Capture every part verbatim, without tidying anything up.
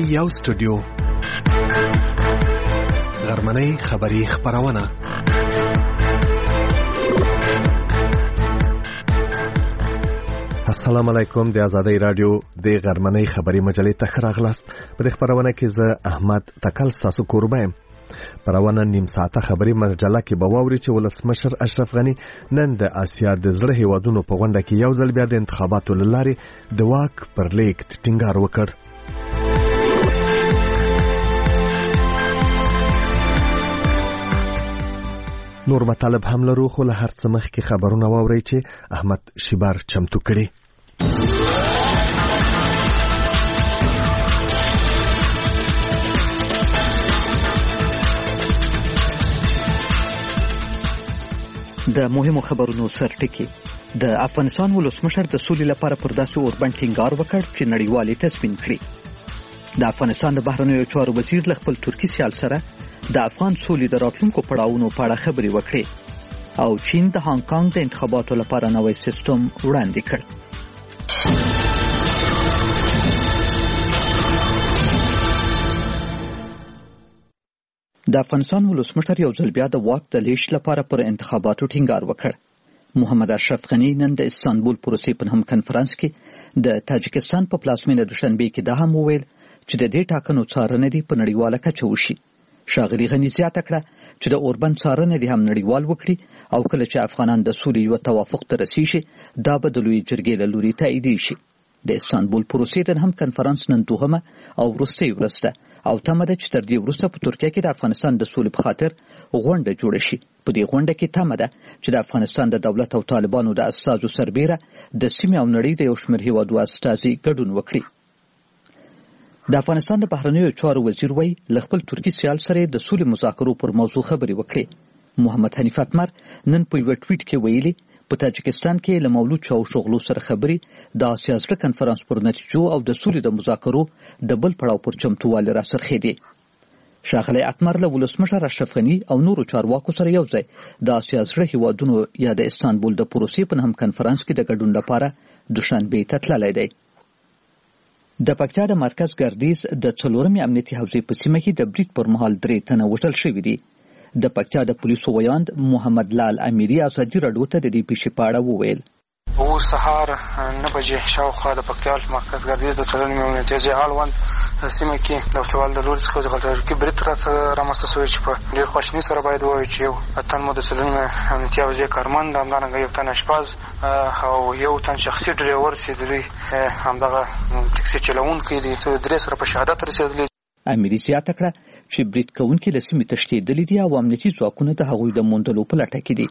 یو سټوډیو غرمنۍ خبری خبرونه السلام علیکم. د آزادۍ رادیو د غرمنۍ خبری مجلې ته راغلاست. په خبرونه کې زه احمد تکل تاسو کوربایم. پرونه نیم ساعته خبری مجله کې به واوري چې ولسمشر اشرف غنی نن د آسیا د زړه هیوادونو په غونډه کې یو ځل بیا د انتخاباتو لاري د واک پر لیک ټینګار وکړ. نور مطالب هم لرو، خو له هر څه مخکې خبرونه واورئ چې احمد شیبار چمتو کړي. د مهمو خبرونو سرټکی. د افغانستان ولسمشر د سولې لپاره پر داسې اوربند ټینګار وکړ چې نړیوالې تضمین کړي. د افغانستان د بهرنیو چارو وزیر له خپل ترکی سیال سره د افغان سولې د راتلونکو پړاوونو په اړه خبرې وکړې او چین د هانګ کانګ د انتخاباتو لپاره نوی سیستم وړاندې کړ. د افغانستان ولسمشر یو ځل بیا د واک د لیږد لپاره پر انتخاباتو ټینګار وکړ. محمد اشرف غنی نن د استانبول پروسې په هم کنفرانس کې د تاجکستان په پلازمینه دوشنبه کې دا هم وویل چې د دې ټاکنو څارنه دی په نړیواله کچه وشي. ښاغلي غنی زیاته کړه چې د اوربند څارنه دی هم نړیوال وکړي او کله چې افغانان د سولې یو توافق ته رسیږي دا به د لوی جرګې له لوري تایید شي. د استانبول پروسې د هم کنفرانس نن دوهمه او وروستۍ ورځ ده او تمه ده چې تر دې وروسته په ترکیه کې د افغانستان د سولې په خاطر غونډه جوړه شي. په دې غونډه کې تمه ده چې د افغانستان د دولت او طالبانو د استازو سربېره د سیمې او نړۍ د یو شمېر هیوادو استازي ګډون وکړي. د افغانستان د بهرنیو چارو وزیر وایي له خپل ترکی سیال سره د سولې مذاکرو پر موضوع خبرې وکړي. محمد حنیف اتمر نن په یو ټویټ کې ویلي په تاجکستان کې له مولود چاوشغلو سره خبرې د آسیا زړه کنفرانس پر نتیجو او د سولې د مذاکرو د بل پړاو پر چمتووالي را سرخېدي. ښاغلی اتمر له ولسمشر اشرف غني او نورو چارواکو سره یو ځای د آسیا زړه هیوادونو یا د استانبول د پروسې په هم کنفرانس کې د ګډون لپاره دوشنبه ته تللی دی. د پکتیا د مرکز ګردیز د څلورمې امنیتي حوزې په سیمه کې د برید پر مهال درې تنه وژل شوي دي. د پکتیا د پولیسو ویاند محمد لال امیری ازادي راډیو ته د دې پیښې په اړه وویل. او سهار نه بجې شاوخوا د پکتیا مرکز ګردیز د څلورمې امنیتي حوزې اړوند سیمه کې د وسوال د لوري څخه د غلطۍ برید رامنځته شوی چې په ډېر خواشیني سره باید ووایو چې یو اتن مو د څلورمې امنیتي حوزې کارمند، همدارنګه یو تن اشپز او یو تن شخصي ډریور چې د دوی همدغه ټکسي چلوونکی دی درې سره په شهادت رسېدلي. امیري زیاته کړه چې برید کوونکي له سیمې تښتېدلي دي او امنیتي ځواکونه د هغوی د موندلو په لټه کې دي.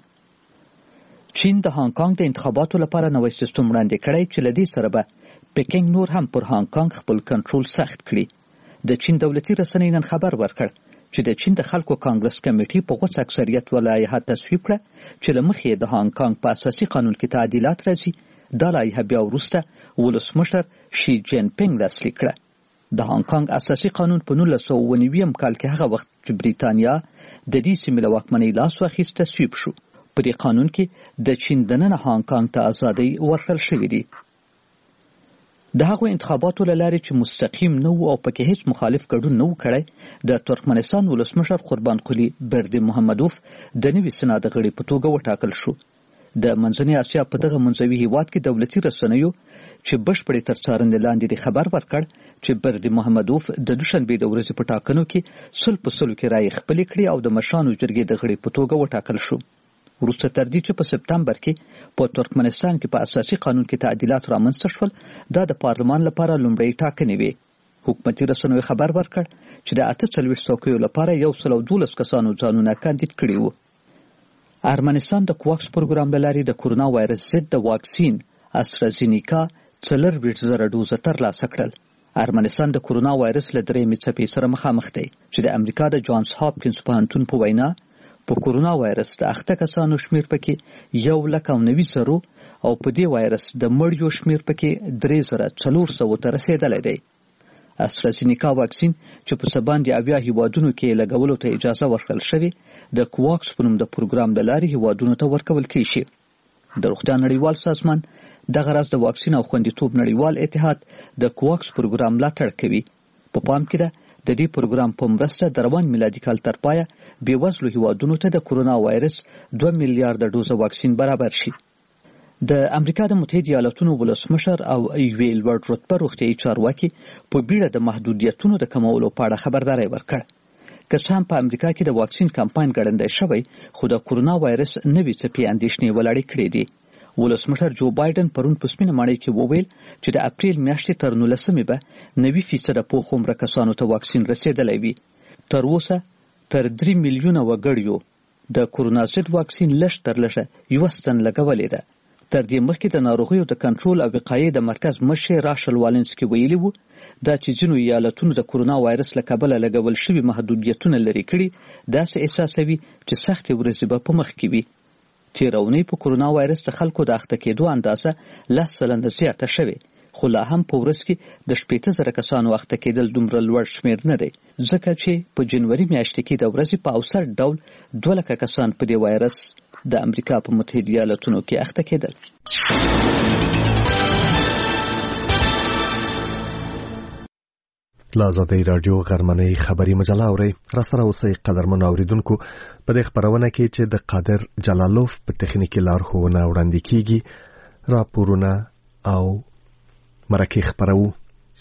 چین د هانګ کانګ د انتخاباتو لپاره نوی سیستم وړاندې کړی چې له دې سره به پکینګ نور هم پر هانګ کانګ خپل کنټرول سخت کړي. د چین دولتي رسنۍ نن خبر ورکړ چې د چین د خلکو کانګرس کمیټې په غوڅ اکثریت ولایحه تصویب کړه چې له مخې د هانګ کانګ په اساسي قانون کې تعدیلات راځي. دا لایحه بیا وروسته ولسمشر شي جین پینګ لاسلیک کړه. د هانګ کانګ اساسي قانون په نولس سوه اوه نوي کال کې هغه وخت چې بریتانیا د دې سیمې له واکمنۍ لاس واخیست تصویب شو. په دې قانون کې د چین دننه هانګ کانګ ته ازادۍ ورکړل شوې دي. د هغو انتخاباتو له لارې چې مستقیم نه و او پکې هیڅ مخالف ګډون نه و کړی، د ترکمنستان ولسمشر قربان قلی برد محمدوف د نوي سنا د غړي په توګه وټاکل شو. د منځنۍ اسیا په دغه منځوي هیواد کې دولتي رسنیو چې بشپړې تر څارنې لاندې د خبر ورکړ چې برد محمدوف د دوشنبې د ورځې په ټاکنو کې سل په سلو کې رایې خپلې کړې او د مشرانو جرګې د غړي په توګه وټاکل شو. وروسته تر دې چې په سپتمبر کې په ترکمنستان کې په اساسي قانون کې تعدیلات رامنځته شول، دا د پارلمان لپاره لومړی ټاکنې وې. حکومتي رسنیو خبر ورکړ چې د اته څلوېښت څوکیو لپاره یو سل او دولس کسانو ځانونه کاندید کړي وو. ارمنستان د کوواکس پروګرام له لارې د کورونا وایرس ضد د واکسین استرازینیکا څلورویشت زره ډوزه ترلاسه کړل. ارمنستان د کورونا وایرس له درېیمې څپې سره مخامخ دی چې د امریکا د جانز هاپکینز پوهنتون په وینا په کورونا وایرس د اخته کسانو شمیر پکې یو لک او نوي زرو او په دې وایرس د مړیو شمیر پکې درې زره څلور سوو ته رسېدلی دی. استرازینیکا واکسین چې په څه باندې اویا هیوادونو کې لګولو ته اجازه ورکړل شوې د کوواکس په نوم د پروګرام له لارې هیوادونو ته ورکول کېږي. د روغتیا نړیوال سازمان دغه راز د واکسین او خوندیتوب نړیوال اتحاد د کوواکس پروګرام ملاتړ کوي. په پام کې ده د دې پروګرام په مرسته د روان میلادي کال تر پایه بېوزلو هیوادونو ته د کورونا وایرس دوه میلیارډ ډوزه واکسین برابر شي. د امریکا د متحده ایالاتونو ولسمشر او یوې لوړ رتبه روغتیایي چارواکي په بیړه د محدودیتونو د کمولو په اړه خبرداری ورکړ. که څه هم په امریکا کې د واکسین کمپاین ګړندی شوی، خو د کورونا وایرس نوې څپې اندېښنې ولاړې کړې دي. ولسمشر جو بایدن پرون په سپینه ماڼۍ کې وویل چې د اپریل میاشتې تر نولسمې به نوي فیصده پوخ عمره کسانو ته واکسین رسېدلی وي. تر اوسه تر درې میلیونه وګړیو د کورونا ضد واکسین لږ تر لږه یوه ستن لګولې ده. تر دې مخکې د ناروغیو د کنټرول او وقایې د مرکز مشر راشل والنسکي ویلي وو دا چې ځینو ایالتونو د کورونا وایرس له کبله لګول شوي محدودیتونه لرې کړي، داسې احساسوي چې سختې ورځې به په مخ کې وي. تېره اونۍ په کورونا وایرس د خلکو د اخته کېدو اندازه لس سلنه زیاته شوې، خو لا هم په ورځ کې د شپېته زره کسانو اخته کېدل دومره لوړ شمېر نه دی، ځکه چې په جنوري میاشتې کې د ورځې په اوسط ډول دوه لکه کسان په دې وایرس د امریکا په متحده ایالتونو کې اخته کېدل. له ازادۍ راډیو غرمنۍ خبري مجله اورئ. راسره اوسئ قدرمنو اوریدونکو. په دې خپرونه کې چې د قادر جلالوف په تخنیکي لارښوونه وړاندې کیږي راپورونه او مرکې خپرو.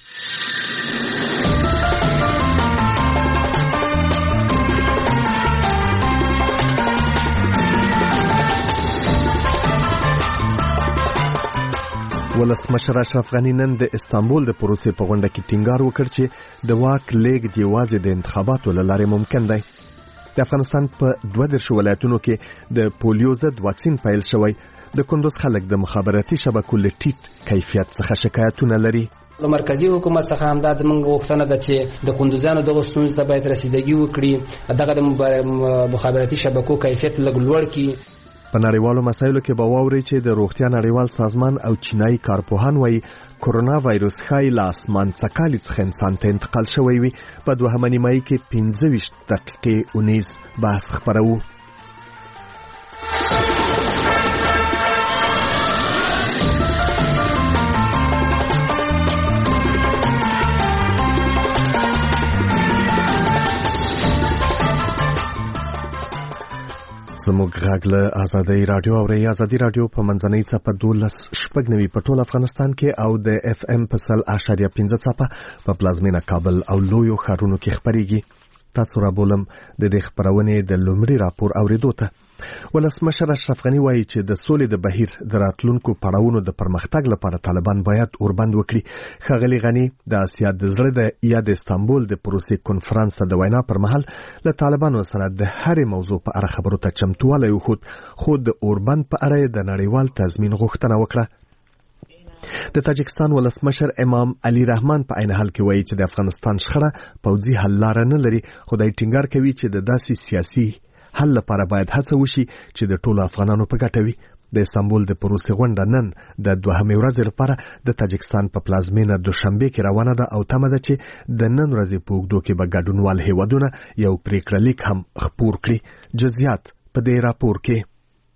ولسمشر اشرف غنی نن د استانبول د پروسې په غونډه کې ټینګار وکړ چې د واک لیږد یوازې د انتخاباتو له لارې ممکن دی. د افغانستان په دوه دېرش ولایتونو کې د پولیو ضد واکسین پیل شوی. د کندوز خلک د مخابراتي شبکو له ټیټ کیفیت څخه شکایتونه لري. له مرکزی حکومت څخه هم دا زموږ غوښتنه ده چې د کندوزیانو دغه ستونزو ته باید رسیدګي وکړي، دغه د مخابراتي شبکو کیفیت لږ لوړ کړي. په نړیوالو مسایلو کې به واوري چې د روغتیا نړیوال سازمان او چینایي کارپوهان وایي کورونا وایرس ښایي له اسمان څکالي څخه انسان ته انتقال شوی وي. په دوهمه نیمایي کې پنځه ویشت دقیقې اونیز بحث خپرو. زموږ غږ له ازادۍ راډیو اورئ. ازادي راډیو په منځنۍ څپه دولس شپږ نوي په ټول افغانستان کې او د اف ام په سل اعشاریه پنځه څپه په پلازمینه کابل او لویو ښارونو کې خپریږي. تاسو را بولم د دې خپرونې د لومړي راپور اوریدو ته. ولسمشر اشرف غنی وایي چې د سولې د بهیر د راتلونکو پړاوونو د پرمختګ لپاره طالبان باید اوربند وکړي. ښاغلي غنی د اسیا د زړه د یا د استانبول د پروسې کنفرانس ته د وینا پر مهال له طالبانو سره د هرې موضوع په اړه خبرو ته چمتوالی وښود، خو د اوربند په اړه د نړیوال تضمین غوښتنه وکړه. د تاجکستان ولسمشر امام علي رحمان په عین حال کې وایي چې د افغانستان شخړه پوځي حل لاره نه لري، خو د ټینګار کوي چې د داسې سیاسي حل لپاره باید هڅه وشي چې د ټولو افغانانو په ګټه وي. د استانبول د پروسې غونډه نن د دوهمې ورځې لپاره د تاجکستان په پلازمینه دوشنبه کې روانه ده او تمه ده چې د نن ورځې په اوږدو کې به ګډونوال هیوادونه یو پریکړه لیک هم خپور کړي. جزئیات په دې راپور کې.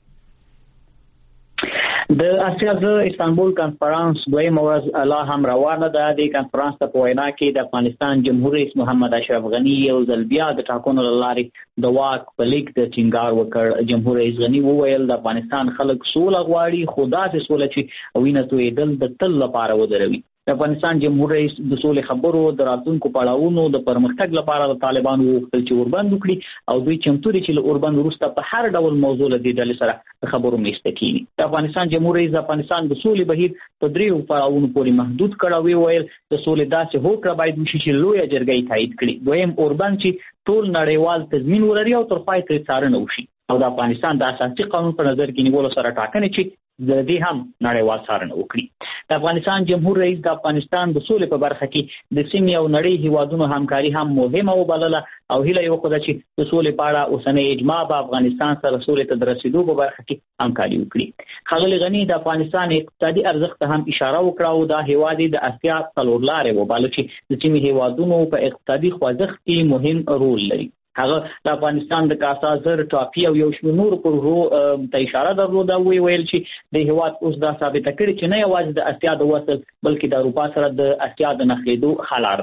د اسیا د استانبول کانفرنس دویمه ورځ لا هم روانه ده. د کانفرنس په وینا کې د افغانستان جمهور رئیس محمد اشرف غنی یو ځل بیا د ټاکنو له لارې د واک په لیک د ټینګار وکړ. جمهور رئیس غنی وویل د افغانستان خلک سوله غواړي، خو داسې سوله چې وینه تویېدل د تل لپاره ودروي. د افغانستان جمهور رئیس د سولې خبرو د راتلونکو پړاوونو د پرمختګ لپاره د طالبانو وغوښتل چې اوربند وکړي او دوی چمتو دي چې له اوربند وروسته په هر ډول موضوع له دې ډلې سره خبرو میسته کړي. د افغانستان جمهور رئیس د افغانستان د سولې بهیر په دریو پړاوونو پورې محدود کړ او ویل د سولې داسې هوکړه باید وشي چې لویه جرګه یې تایید کړي. دویم اوربند چې ټول نړیوال تضمین ولري او تر پای ترې څارنه وشي او د افغانستان د اساسي قانون په نظر کې نیولو سره ټاکنې چې د دې هم نړیوال څارنه وکړي. د افغانستان جمهور رئیس د افغانستان د سولې په برخه کې د سیمې او نړۍ هیوادونو همکاري هم مهمه وبلله او هیله یې وکړه چې د سولې په اړه اوسنۍ اجماع په افغانستان سره سولې ته د رسیدو په برخه کې همکاري وکړي. ښاغلي غني د افغانستان اقتصادي ارزښت ته هم اشاره وکړه او دا هیواد د اسیا څلورلارې وباله چې د سیمې هیوادونو په اقتصادي خوځښت کې مهم رول لري. هغه د افغانستان د کاسا زر ټاپي او یو شمېر نور پروژو ته اشاره درلوده او ویل چې د هیواد اوس دا ثابته کړي چې نه یوازې د اسیا د وصل بلکې د اروپا سره د اسیا د نښلېدو حال ده.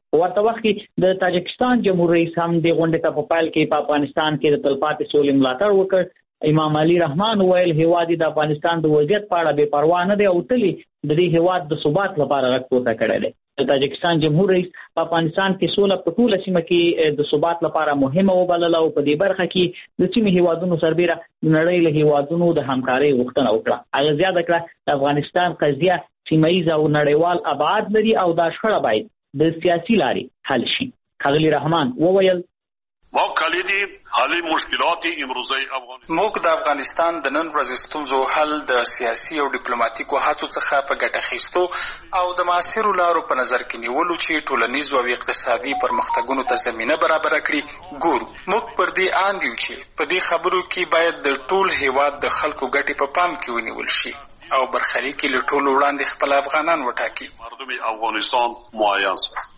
ورته وخت کې د تاجکستان جمهور رئیس هم د غونډې ته په پیل کې په افغانستان کې د تلپاتې سولې ملاتړ وکړ. امام علي رحمان ویل هیواد د افغانستان د وضعیت په اړه بې پروا نه دی او تلي د دې هیواد د ثبات لپاره غږ پورته کړی دی. د تاجکستان جمهور رئیس په افغانستان کې سوله په ټوله سیمه کې د ثبات لپاره مهمه وبلله او په دې برخه کې د سیمې هیوادونو سربېره د نړۍ له هیوادونو د همکارۍ غوښتنه وکړه. هغه زیاته کړه د افغانستان قضیه سیمه او نړیوال ابعاد لري او دا شخړه باید د سیاسي لارې حل شي. ښاغلي رحمان وویل ما کلیدی حل مشکلات امروزه افغانستان موږ د افغانستان د نن ورځې ستونزو حل د سیاسي او ډیپلوماټیکو هڅو څخه په ګټه اخیستو او د معاصرو لارو په نظر کې نیولو چې ټولنیز او اقتصادي پرمختګونو ته زمینه برابر کړي ګورو. موږ پر دې آند یو چې په دې خبرو کې باید د ټول هیواد د خلکو ګټې په پام کې ونیول شي او برخلیک له ټولو وړاندې خپل افغانان وټاکي. مردم افغانستان معین شي.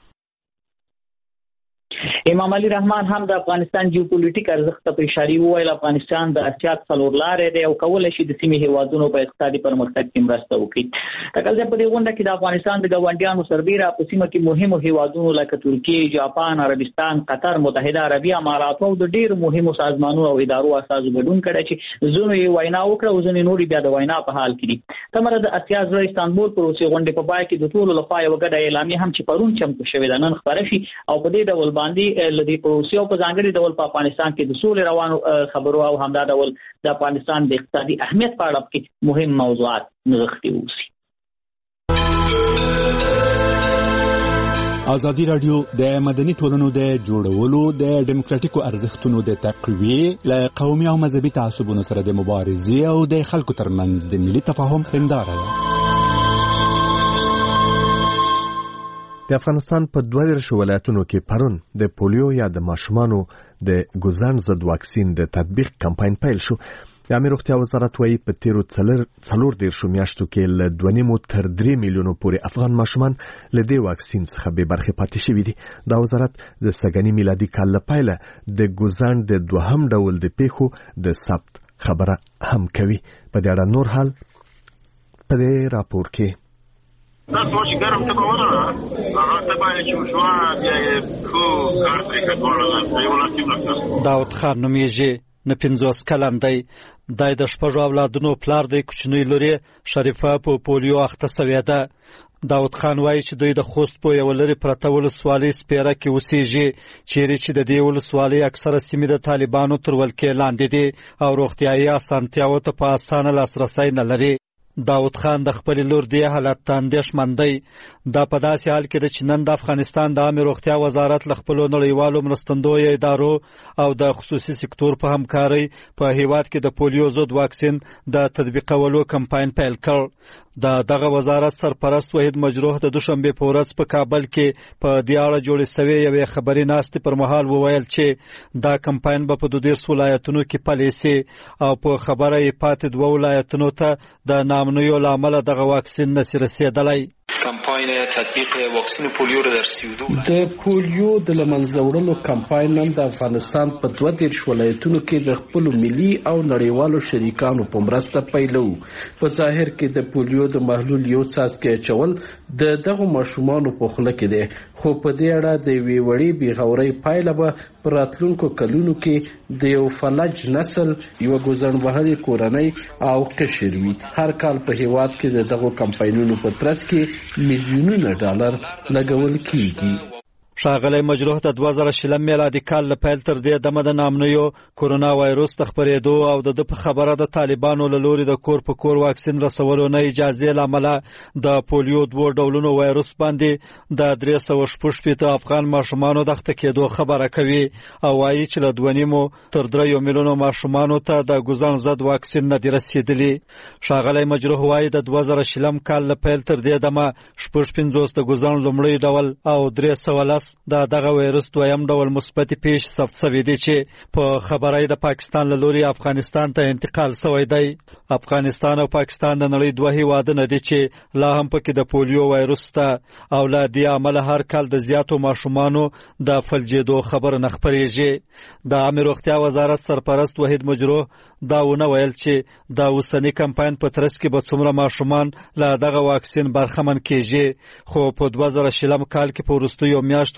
امام علي رحمان هم د افغانستان جیوپولیټیک ارزښت ته په اشاره وویل افغانستان د اسیا څلور لارې دی او کولای شي د سیمې هیوادونو په اقتصادي پرمختګ کې مرسته وکړي. تکل په دې غونډه کې د افغانستان د ګاونډیانو سربېره په سیمه کې مهمو هیوادونو لکه ترکیه، جاپان، عربستان، قطر، متحده عربي امارات او د ډېرو مهمو سازمانونو او ادارو اساسو ګډون کړی چې زونو یې وینا وکړه او ځینې نورې بیا د وینا په حال کې دي. تمره د اسیا زړه استانبول پر اوسې غونډې په پای کې د ټولو لخوا یو ګډه اعلامیه هم چې پرون چمتو شوې ده نن خپاره شي او په دې ډول باندې لدی پروسې او په ځانګړي ډول په افغانستان کې د سولې روانو خبرو او همدا ډول د افغانستان د اقتصادي اهمیت په اړه کې مهم موضوعات نغښتي اوسي. ازادي راډیو د مدني ټولنو د جوړولو د ډیموکراتیکو ارزښتونو د تقویې له قومي او مذهبي تعصبونو سره د مبارزې او د خلکو ترمنځ د ملي تفاهم هنداره ده. د افغانستان په دوه دیرشو ولایتونو کې پرون د پولیو یا د ماشومانو د ګوزن ضد واکسین د تطبیق کمپاین پیل شو. د عامه روغتیا وزارت وايي په تیرو څلور دیرشو میاشتو کې له دوه نیمو تر درې میلیونو پورې افغان ماشومان له دې واکسین څخه بې برخې پاتې شوي دي. دا وزارت د سږني میلادي کال له پیله د ګوزن د دوهم ډول د پیښو د ثبت خبره هم کوي. په دې اړه نور حال په دې راپور کې دا څه ګرم ته وره هغه ته باندې چې شو بیا خو کار پرې کړو یو لاسي داود خان نومیږي نه پنځوس کلن دی. دای د شپږو اولادونو پلار دی. کوچنی لوري شریفه په پولیو اخته سوې ده. داود خان وایي چې دوی د خوست په یو لري پرته ولسوالۍ سپیره کې اوسېږي چیرې چې د دې ولسوالۍ اکثره سیمې د طالبانو تر ولکې لاندې دي او روغتیایي اسانتیاوو ته په اسانه لاسرسی نه لري. داود خان د خپل لور دی حالت اندېښمن دی. دا په داسې حال کې د چنن د افغانستان د عامه روغتیا وزارت له خپل نړیوالو مرستندویو ادارو او د خصوصي سکتور په همکارۍ په هیواد کې د پولیو ضد واکسین د تطبیقولو کمپاین پیل کړ. د دغه وزارت سرپرست وحید مجروح د دوشنبه په ورځ په کابل کې په دې اړه جوړې شوې یوې خبري ناستې پر مهال وویل چې دا کمپاین به په دوه دیرش ولایتونو کې پلی سي او په خبره یې پاتې دوه ولایتونو ته د نامنویو له امله دغه واکسین نشي رسېدلی. کمپاین تطبیق واکسین پولیو را درسیدو د پولیو د لمنځه وړلو کمپاین نن د افغانستان په دوه دیرش ولایتونو کې د خپل ملي او نړیوالو شریکانو په مرسته پیلو. په ظاهر کې د پولیو د محلول یو څاڅکی اچول د دغو ماشومانو په خوله کې دی خو په دې اړه د یوې وړې بېغورۍ پایله به په راتلونکو کلونو کې د یو فلج نسل یوه ګوزن وهلې کورنۍ او قشر وي. هر کال په هیواد کې د دغو کمپاینونو په ترڅ کې میلیونونه ډالر لګول کیږي. ښاغلی مجروح د دوه زره شلم میلادي کال له پیل تر دې دمه د نامنویو کورونا وایروس د خپرېدو او د ده په خبره د طالبانو له لوري د کور په کور واکسین رسولو نه اجازې له امله د پولیو دوو ډولونو وایروس باندې د درې سوه شپږ شپېته افغان ماشومانو د اخته کېدو خبره کوي او وایي چې له دوه نیمو تر دریو میلیونو ماشومانو ته د ګوزن ضد واکسین نه دي رسېدلي. ښاغلی مجروح وایي د دوه زره شلم کال له پیل تر دې دمه شپږ پنځوس د ګوزن لومړی ډول او درې سوه لس د دغه وایروس دویم ډول مثبتې پیښې ثبت شوې دي چې په خبره د پاکستان له لوري افغانستان ته انتقال شوی دی. افغانستان او پاکستان د نړۍ دوه هیوادونه دي چې لا هم پکې د پولیو وایروس ته او له دې امله هر کال د زیاتو ماشومانو د فلجېدو خبره نه خپرېږي. د عامه روغتیا وزارت سرپرست وحید مجروح دا ونه ویل چې د اوسني کمپاین په ترڅ کې به څومره ماشومان له دغه واکسین برخمن کېږي خو په دوه زره شلم کال کې په وروستیو میاشتو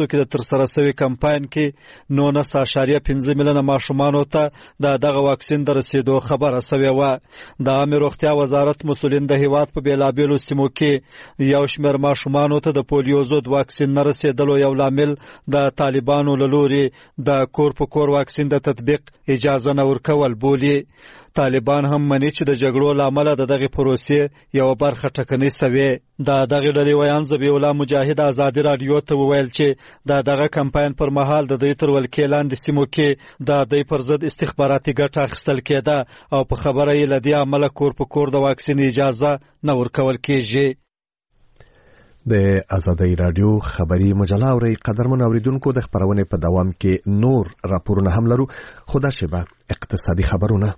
راهیستو کې د ترسره شوي کمپاین کې نولس اعشاریه پنځه میلیونه ماشومانو ته د دغه واکسین د رسیدو خبره شوې وه. د عامه روغتیا وزارت مسؤلین د هیواد په بېلابېلو سیمو کې یو شمېر ماشومانو ته د پولیو ضد واکسین نه رسېدلو یو لامل د طالبانو له لوري د کور په کور واکسین د تطبیق اجازه نه ورکول بولي. طالبان هم مني چې د جګړو له امله د دغې پروسې یوه برخه ټکنۍ سوې. د دغې ډلې ویان ذبیح الله مجاهد ازادي راډیو ته وویل چې د دغه کمپاین پر مهال د دوی تر ولکې لاندې سیمو کې د دوی پر ضد استخباراتي ګټه اخیستل کېده او په خبره یې له دې امله کور په کور د واکسین اجازه نه ورکول کېږي. د ازادي راډیو خبري مجله اوري قدرمن اوریدونکو د خبرونه په دوام کې نور راپورونه هم لرو. خدا شبه اقتصادي خبرونه.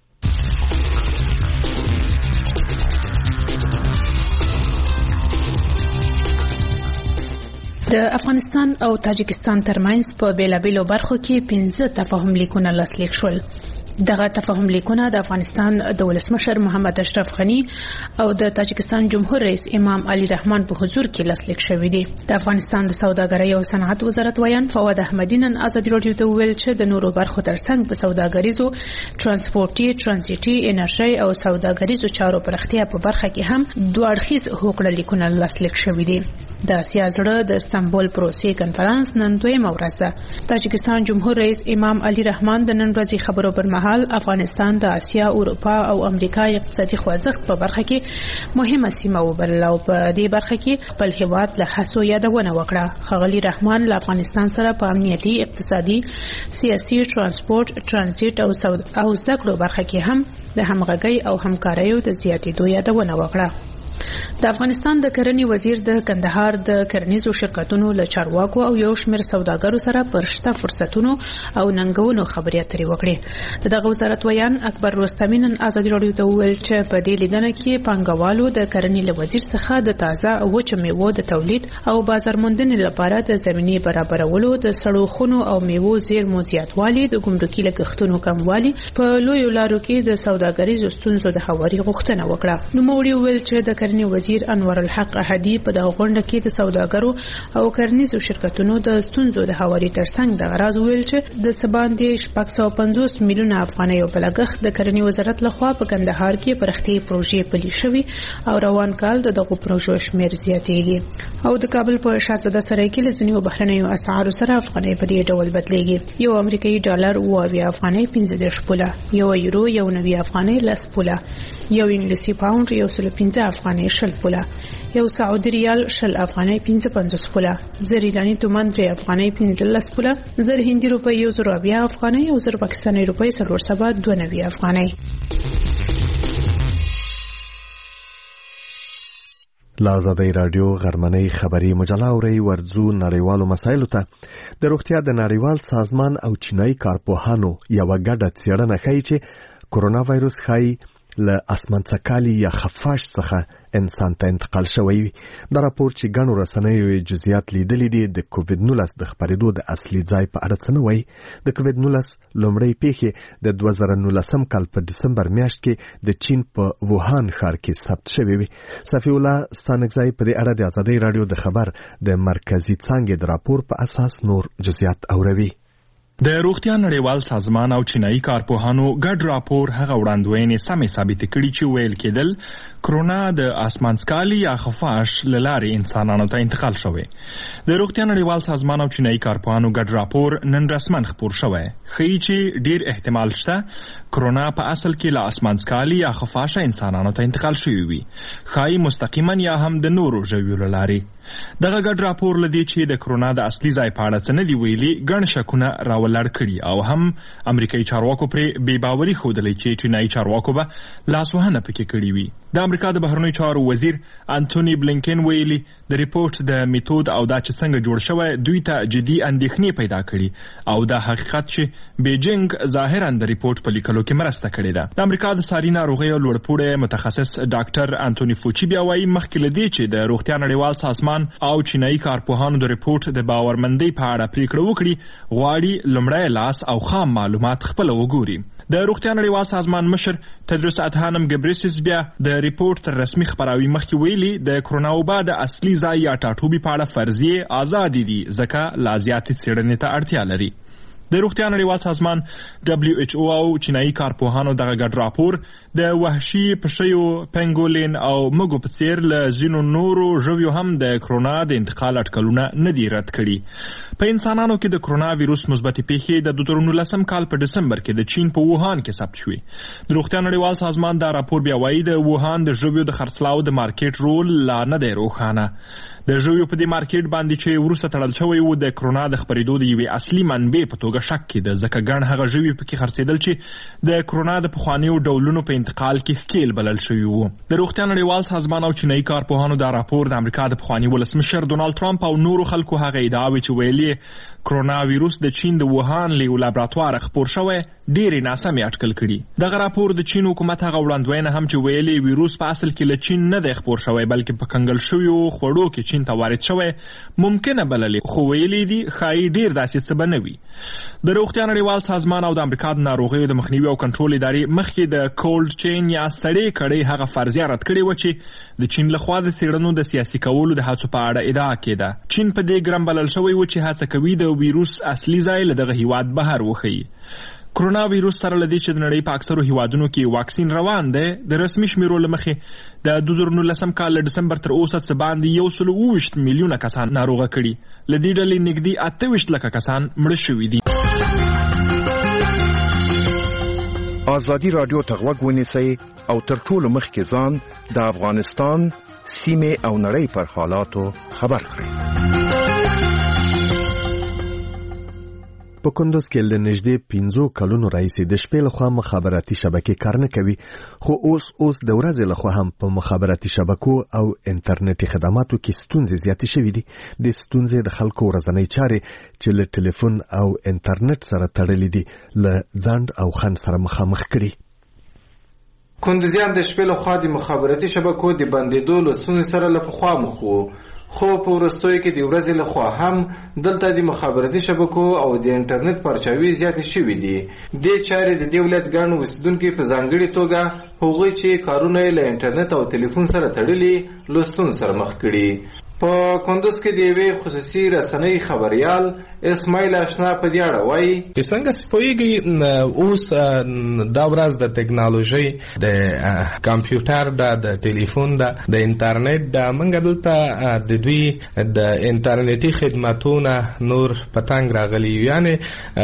د افغانستان او تاجکستان ترمنځ په بیلابېلو برخو کې پنځه تفاهم لیکونه لاسلیک شول. دغه تفاهم لیکونه د افغانستان د ولسمشر محمد اشرف غنی او د تاجکستان جمهور رئیس امام علي رحمان په حضور کې لاسلیک شوي دي. د افغانستان د سوداګرۍ او صنعت وزارت ویان فواد احمدی نن ازادي راډیو ته وویل چې د نورو برخو ترڅنګ په سوداګریزو، ترانسپورتي، ترانزیټي، انرژي او سوداګریزو چارو پراختیا په برخه کې هم دوه اړخیز هوکړه لیکونه لاسلیک شوي دي. د اسیا زړه د استانبول پروسې کنفرانس نن دویمه ورځ ده. تاجکستان جمهور رئیس امام علي رحمان د نن ورځې خبرو پر مهال افغانستان د اسیا، اروپا او امریکا اقتصادي خوځښت په برخه کې مهمه سیمه وبلله او په دې برخه کې خپل هیواد له هڅو یادونه وکړه. ښاغلي رحمان له افغانستان سره په امنیتي، اقتصادي، سیاسي، ترانسپورت، ترانزیت او او زده کړو برخه کې هم د همغږۍ او همکاریو د زیاتېدو یادونه وکړه. د افغانستان د کرنې وزیر د کندهار د کرنیزو شرکتونو له چارواکو او یو شمېر سوداګرو سره پر شته فرصتونو او ننګونو خبرې اترې وکړې. د دغه وزارت ویان اکبر رستمي نن ازادي راډیو ته وویل چې په دې لیدنه کې پانګوالو د کرنې له وزیر څخه د تازه او وچو میوو د تولید او بازار موندنې لپاره د زمینې برابرولو، د سړو خونو او میوو زیرمو زیاتوالي، د ګمرکي لګښتونو کموالي، په لویو لارو کې د سوداګریزو ستونزو د هواري غوښتنه وکړه. نوموړي وویل چې د کرنې وزیر انور الحق احدي په دغه غونډه کې د سوداګرو او کرنیزو شرکتونو د ستونزو د هواري ترڅنګ د غراض ویل چې د سباندې شپږ سوه پنځوس میلیونه افغانۍ په لګښت د کرنې وزارت لخوا په کندهار کې پرختي پروژې پلي شوي او روان کال د دغو پروژو شمیر زیاتېږي. او د کابل په شاهزاده سرای کې له ځینو بهرنیو اسعارو سره افغانۍ په دې ډول بدلېږي. یو امریکایي ډالر اوه اویا افغانۍ پنځه دېرش پوله، یو یورو یو نوي افغانۍ لس پوله، یو انګلیسي پاونډ یو سل پنځه افغانۍ شل پوله، یو سعودي ریال شل افغانۍ پنځه پنځوس پوله، زر ایراني تومان درې افغانۍ پنځلس پوله، زر هندي روپۍ یو زر اویا افغانۍ او زر پاکستاني روپۍ څلور سوه دوه نوي افغانۍ. له ازادي راډیو غرمنۍ خبري مجله اوري ورځو نړیوالو مسایلو ته. د روغتیا د نړیوال سازمان او چینایي کارپوهانو یوه ګډه څېړنه ښیي چې کرونا وایرس ښایي له اسمانڅکالي یا خفاش څخه انسان ته انتقال شوی وي. دا راپور چې ګڼو رسنیو جزئیات لیدلي دي د کووډ نولس د خپرېدو د اصلي ځای په اړه څه نه وایي. د کووډ نولس لومړۍ پیښې د دوه زره نولسم کال په ډسمبر میاشت کې د چین په ووهان ښار کې ثبت شوې وي. صفي الله ستانکزی په دې اړه د ازادۍ راډیو د خبر د مرکزي څانګې د راپور په اساس نور جزئیات اوروي. د روغتیا نړیوال سازمان او چینایي کارپوهانو ګډ راپور هغه وړاندوینې سمې ثابتې کړي چې ویل کېدل کرونا د اسمانڅکالي یا خفاش له لارې انسانانو ته انتقال شوی. د روغتیا نړیوال سازمان او چینایي کارپوهانو ګډ راپور نن رسماً خپور شوی ښیي چې ډیر احتمال شته کرونا په اصل کې له اسمانڅکالي یا خفاشه انسانانو ته انتقال شوی وي، ښایي مستقیما یا هم د نورو ژویو له لارې. دغه ګډ راپور لدی چې د کرونا د اصلي ځای په اړه څه نه دي ویلي ګڼ شکونه راولړ کړي او هم امریکایي چارواکو پرې بې باوري ښودلی چې چینایي چارواکو به لاسوهنه پکې کړې وي. د امریکا د بهرنیو چارو وزیر انټوني بلینکن ویلي د ریپورت د میتود او دا چې څنګه جوړ شوی دوی ته جدي اندېښنې پیدا کړي او دا حقیقت چې بیجینګ ظاهرا د ریپورت په لیکلو کې مرسته کړې ده. د امریکا د ساري ناروغیو لوړپوړی متخصص ډاکټر انټوني فوچي بیا وایي مخکې له دې چې د روغتیا نړیوال سازمان او چینایي کارپوهانو د ریپورت د باورمندۍ په اړه پریکړه وکړي غواړي لومړی لاس او خام معلومات خپله وګوري. د روغتیا نړیوال سازمان مشر تدرس ادهانم ګبریسس بیا د ریپورت تر رسمي خبراوي مخکې ویلي د کرونا وبا د اصلي ځای یا ټاټوبي په اړه فرضیې آزادې دي ځکه لا زیاتې څېړنې ته اړتیا لري. د روغتیا نړیوال سازمان دبلیو ایچ او او چینایي کارپوهانو دغه ګډ راپور د وحشي پشیو پنګولین او مګو په څیر له ځینو نورو ژویو هم د کرونا د انتقال اټکلونه نه دي رد کړي. په انسانانو کې د کرونا ویروس مثبتې پیښې د دوه زره نولسم کال په ډسمبر کې د چین په ووهان کې ثبت شوې. د روغتیا نړیوال سازمان دا راپور بیا وایي د ووهان د ژویو د خرڅلاو د مارکیټ رول لا نه دی روښانه. د ژویو په دې مارکیټ باندې چې وروسته تړل شوی و د کرونا د خپرېدو د یوې اصلي منبع په توګه شک کېده ځکه ګڼ هغه ژوي پکې خرڅېدل چې د کرونا د پخوانیو ډولونو په انتقال کې ښکېل بلل شوي وو. د روغتیا نړیوال سازمان او چینایي کارپوهانو دا راپور د امریکا د پخواني ولسمشر ډونالډ ټرمپ او نورو خلکو هغه ادعاوې چې ویلي کرونا ویروس د چین د ووهان له یو لابراتواره خپور شوی ډېرې ناسمې اټکل کړي. دغه راپور د چین حکومت هغه وړاندوینه هم چې ویلي ویروس په اصل کې له چین نه دی خپور شوی بلکې په کنګل شویو خوړو کې چین ته وارد شوی ممکنه بللې خو ویلي دي ښایي ډېر داسې څه به نه وي. د روغتیا نړیوال سازمان او د امریکا د ناروغیو د مخنیوي او کنټرول ادارې مخکې د کولډ چین یا سړې کړۍ هغه فرضیه رد کړې وه چې د چین لخوا د څېړنو د سیاسي کولو د هڅو په اړه ادعا کېده. چین په دې ګرم بلل شوی و چې هڅه کوي د ویروس اصلي ځای له دغه هیواد بهر وښیي. کرونا ویروس سره لدی چې د نړۍ په اکثرو هیوادونو کې واکسین روان دی د رسمي شمیرو له مخې د دوه زره نولسم کال له ډسمبر تر اوسه څه باندې یو سل اووه ویشت میلیونه کسان ناروغه کړي. له دې ډلې نږدې اته ویشت لکه کسان مړه شوي دي. ازادي راډیو ته غوږ ونیسئ او تر ټولو مخکې ځان د افغانستان سیمې او نړۍ پر حالاتو خبر کړئ. په کندوز کې له نږدې پنځو کلونو راهیسې د شپې لخوا مخابراتي شبکې کار نه کوي خو اوس اوس د ورځې لخوا هم په مخابراتي شبکو او انټرنیټي خدماتو کې ستونزې زیاتې شوې دي. د ستونزې د خلکو ورځنۍ چارې چې له ټلیفون او انټرنیټ سره تړلې دي له ځنډ او خنډ سره مخامخ کړي. کندوزیان د شپې لخوا د مخابراتي شبکو د بندېدو له ستونزې سره له پخوا مخ وو خو په وروستیو کې د ورځې لخوا هم دلته د مخابراتي شبکو او د انټرنیټ پرچاوي زیاتې شوي دي. دې چارې د دې ولایت ګڼ اوسېدونکي په ځانګړې توګه هغوی چې کارونه یې له انټرنیټ او تلیفون سره تړلي له ستونزو سره مخ کړي. په کندوز کې د یوې خصوصي رسنۍ خبریال اسماعیل اشنا په دې اړه وایي چې څنګه سپوږیږي اوس دا ورځ د ټیکنالوژي د کمپیوټر د ټلیفون د انټرنیټ د منګ دلته د دوی د انټرنیټي خدماتونه نور پتنګ راغلي یعنی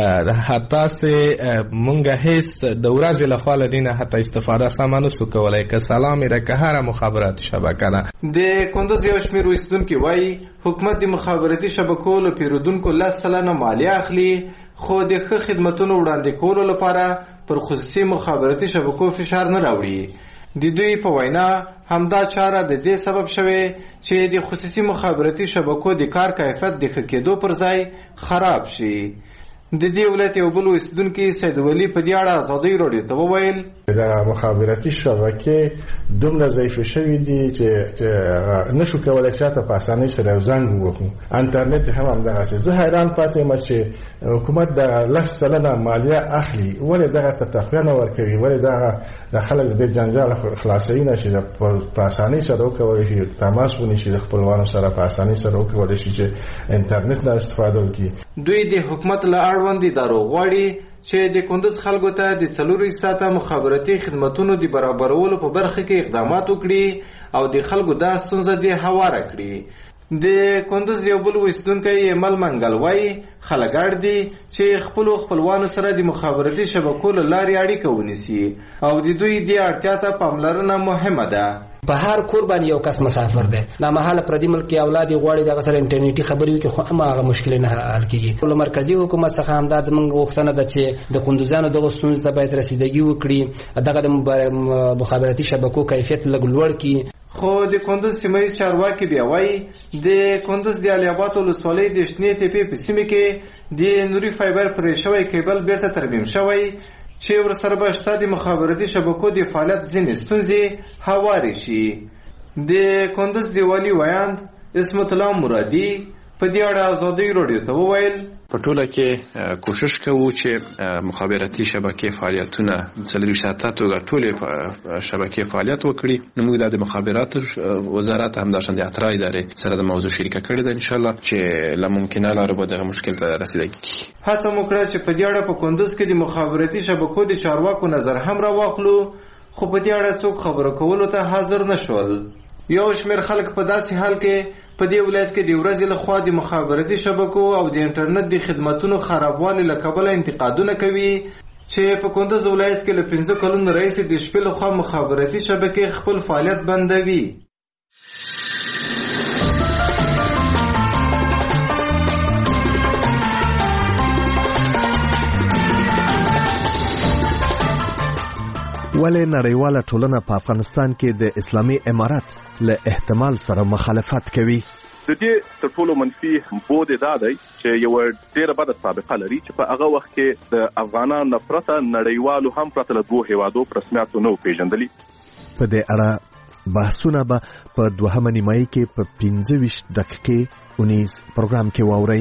حتی سه مونږه هیڅ د ورځې لخوا لدینه حتی استفاده سامانو سو کولای که سلام راکه هر مخابرات شبکه ده. د کندوز یو شمېر وستون کې وایي حکومت د مخابراتي شبکو له پیرودونکو لس سلنه مالیه اخلي خو د ښه خدمتونو وړاندې کولو لپاره پر خصوصي مخابراتي شبکو فشار نه راوړي. د دوی په وینا همدا چاره د دې سبب شوی چې د خصوصي مخابراتي شبکو د کار کیفیت د ښه کېدو پر ځای خراب شي. د دې ولایت یو بل اوسېدونکي سید ولی په دې اړه ازادي راډیو ته وویل د مخابراتي شبکې دومره ضعیفه شوي دي چې نشو کولی چاته په اسانۍ سره یو زنګ ووهو. انټرنیټ هم همدغسې. زه حیران پاتې یم چې حکومت د لس سلنه مالیه اخلي ولې دغه ته تخفیه نه ورکوي ولې دغه د خلک د جنجال خلاصوي نه شي په اسانۍ سره وکولی شي تماس ونیسي د خپلوانو سره په اسانۍ سره وکولی شي چې انټرنیټ نه استفاده وکړي. دوی د حکومت له اړوندې دارو غواړي چې د کندوز خلکو ته د څلور ساعته مخابراتي خدماتونو د برابرولو په برخه کې اقدامات وکړي او د خلکو دا ستونزه د هواره کړي. د کندوز یو بل اوسېدونکی ایمل منګل وایي خلک اړ دي چې خپلو خپلوانو سره د مخابراتي شبکو له لارې اړیکه ونیسي او د دوی دې اړتیا ته پاملرنه مهمه ده. په هر کور باندې یو کس مسافر دی دا مهاله پردي ملک کې اولاد غواړي دغه سره انټرنیټي خبرې وکړي خو هم هغه مشکل نه حل کیږي. له مرکزی حکومت څخه هم دا موږ غوښتنه ده چې د کندوزانو دغه ستونزې ته باید رسیدګي وکړي دغه د مخابراتي شبکو کیفیت لږ لوړ کړي. خو د کندوز سیمه چارواکي بیا وایي د کندوز د علي آباد ولسوالۍ د شنې تپې په سیمه کې د نوري فایبر پرې شوی کیبل بیرته ترمیم شوی چې ورسره به شته د مخابراتي شبکو د فعالیت ځینې ستونزې هوارې شي. د کندوز د والي ویاند اسمت الله مرادي په دې اړه ازادي راډیو ته وویل په ټوله کې کوشش کوو چې مخابراتي شبکې فعالیتونه څلور ساعته توګه ټولې شبکې فعالیت وکړي. نو موږ د مخابراتو وزارت هم داشان د اترا ادارې سره د موضوع شریکه کړې ده ان شاء الله چې لا ممکنه لاره به دغه مشکل ته رسیدګي کوي. هڅه مو کړې چې په دې اړه په کندوز کې د مخابراتي شبکو د چارواکو نظر هم راواخلو، خو په دې اړه څوک خبرو کولو ته حاضر نشول. یو شمېر خلک په داسې حال کې په دې ولایت کې د ورځې لخوا د مخابراتي شبکو او د انټرنیټ د خدماتونو خرابوالي له کبله انتقادونه کوي چې په کندوز ولایت کې له پنځه کلونو راهیسې د شپې لخوا مخابراتي شبکې خپل فعالیت بندوي. ولې نړیواله ټولنه په افغانستان کې د اسلامي امارت له احتمال سره مخالفت کوي؟ د دې تر ټولو منفي بود دا دی چې یو ډېره بده سابقه لري چې په هغه وخت کې د افغانانو پرته نړیوالو هم پرته له دوه هیوادو په رسمیاتو نه پیژندلي. په دې اړه بحثونه به په دوهمه نیمایي کې په پنځه ویشت دقیقې اونیز پروګرام کې واورئ.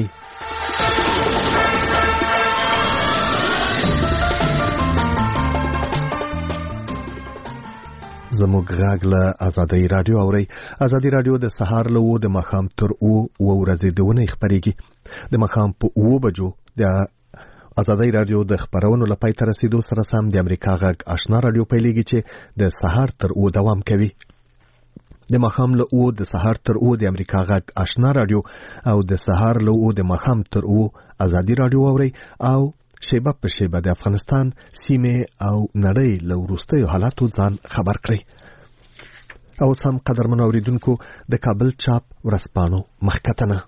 زموږ غږ له ازادي رادیو اوري. ازادي رادیو د سهار له و د مخام تر او و ورځې د ونه خبريږي. د مخام په او بجو د ازادي رادیو د خبرونو لپاره تر رسیدو سره سم د امریکا غږ آشنا رادیو پیلېږي چې د سهار تر او دوام کوي. د مخام له او د سهار تر او د امریکا غږ آشنا رادیو او د سهار له او د مخام تر او ازادي رادیو اوري او شیبه په شیبه د افغانستان سیمه او نړۍ له وروستیو حالاتو ځان خبر کړي. او سم قدرمن اوریدونکو د کابل چاپ ورځپاڼو مخکتنه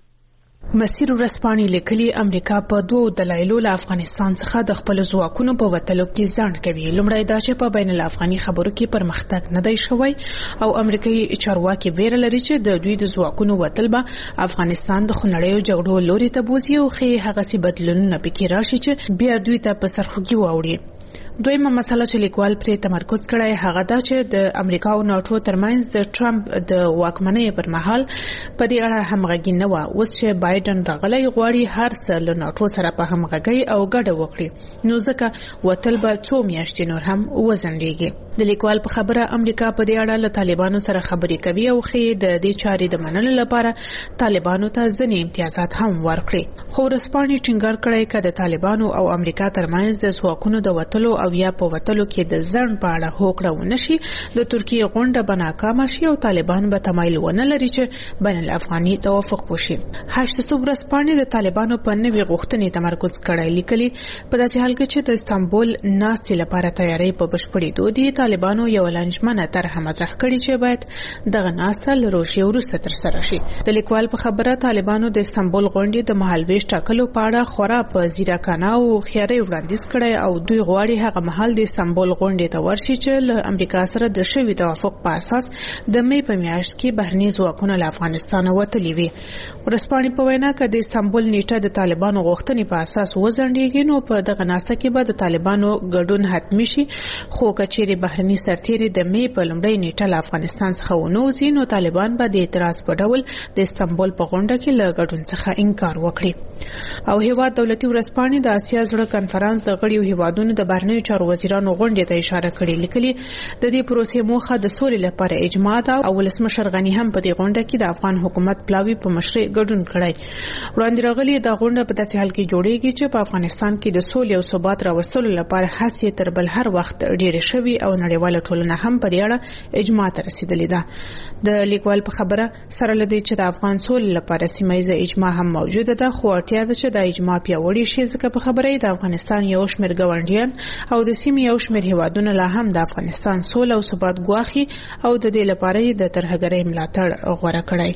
مسیر ورځپاڼې لیکلي امریکا په دوو دلایلو له افغانستان څخه د خپل ځواکونو په وتلو کې ځان کوي. لومړی دا چې په بین الافغاني خبرو کې پرمختګ نه دی شوی او امریکایي چارواکي ویره لري چې د دوی د ځواکونو وتل به افغانستان د خنړیو جګړو لوري ته بوزي او خې هغه سي بدلونونه پکې راشي چې بیا دوی ته په سرخوږي واوړي. دویمه مسله چې لیکوال پرې تمرکز کړی هغه دا چې د امریکا او ناتو ترمنځ د ټرمپ د واکمنۍ پر مهال په دې اړه همغږي نه و. اوس چې بایدن راغلی غواړي هر څه له ناتو سره په همغږي او ګډه وکړي، نو ځکه وتل به څو میاشتې نور هم وزندېږي. د لیکوال په خبره امریکا په دې اړه له طالبانو سره خبرې کوي او خې د دې چارې د منلو لپاره طالبانو ته ځینې امتیازات هم ورکړي. خو ورځپاڼې ټینګار کړی چې د طالبانو او امریکا ترمنځ د ځواکونو د وتلو او یا په وتلو کې د ځند په اړه هوکړه ونشي، د ترکیه غونډه به ناکامه شي او طالبان به تمایل ونه لري چې بین الافغاني توافق وشي. هشت سو ورځپاڼې د طالبانو په نوې غوښتنې تمرکز کړی لیکلي په داسې حال کې چې د استانبول ناستې لپاره تیاری په بشپړېدو دي. طالبانو یو لنجمنه طرحه مطرح کړې چې باید دغه ناسته له روژې وروسته ترسره شي. د لیکوال په خبره طالبانو د استانبول غونډې د مهالویش ټاکلو په اړه خورا په ځیرکانه او خیاري وړاندیز کړی او دوی غواړي هغه مهال د استانبول غونډې ته ورشي چې له امریکا سره د شوي توافق په اساس د مې په میاشت کې بهرني ځواکونه له افغانستان وتلي وي. ورځپاڼې په وینا کې د استانبول نیټه د طالبانو غوښتنې په اساس وزندېږي، نو په دغه ناسته کې به د طالبانو ګډون حتمي شي. خو کچېرې بهرني سرتیري د مې په لومړۍ نیټه له افغانستان څخه ونوځي، نو طالبان به د اعتراض په ډول د استانبول په غونډه کې له ګډون څخه انکار وکړي. او هیواد دولتي ورځپاڼې د آسیا زړه کنفرانس د غړیو هیوادونو د بهرنیو چارو وزیرانو غونډې ته اشاره کړې. لیکلي د دې پروسې موخه د سولې لپاره اجماع ده او ولسمشر غنی هم په دې غونډه کې د افغان حکومت پلاوی په مشرۍ ګډون کړی. وړاندې راغلي دا غونډه په داسې حال کې جوړیږي چې په افغانستان کې د سولې او ثبات راوستلو لپاره هڅې تر بل هر وخت ډېرې شوي او نړیواله ټولنه هم په دې اړه اجماع ته رسیدلې ده. د لیکوال په خبره سره لدی چې د افغان سولې لپاره سیمایي اجماع هم موجوده ده، خو اړتیا ده چې د اجماع پیاوړی شي، ځکه په خبره د افغانستان یو شمېر ګاونډیان او د سیمې یو شمېر هیوادونه لا هم د افغانستان سوله او ثبات ګواخي او د دې لپاره د ترهګرۍ ملاتړ غوړه کړی.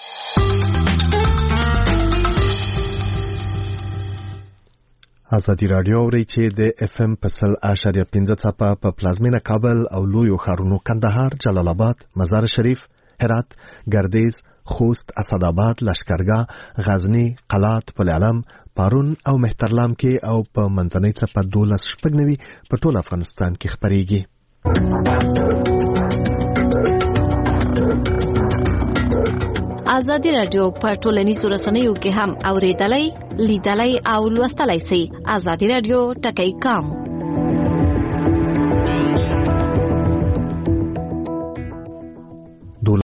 ازادي رادیو اوري چې د اف ام په سل اشاریه پنځه څپه په پلازمینه کابل او لویو ښارونو کندهار، جلال آباد، مزار شریف، هرات، ګردیز، خوست، اسداباد، لشکرګاه، غزنی، قلات، پل علم، پارون او مهترلام کې او په منځنۍ څپه دولس شپږ نوي په ټول افغانستان کې خبرېږي. ازادي رادیو په ټولنیزو رسنیو کې هم اوریدلای، لیدلای او لوستلای شئ. ازادي رادیو ټکی کام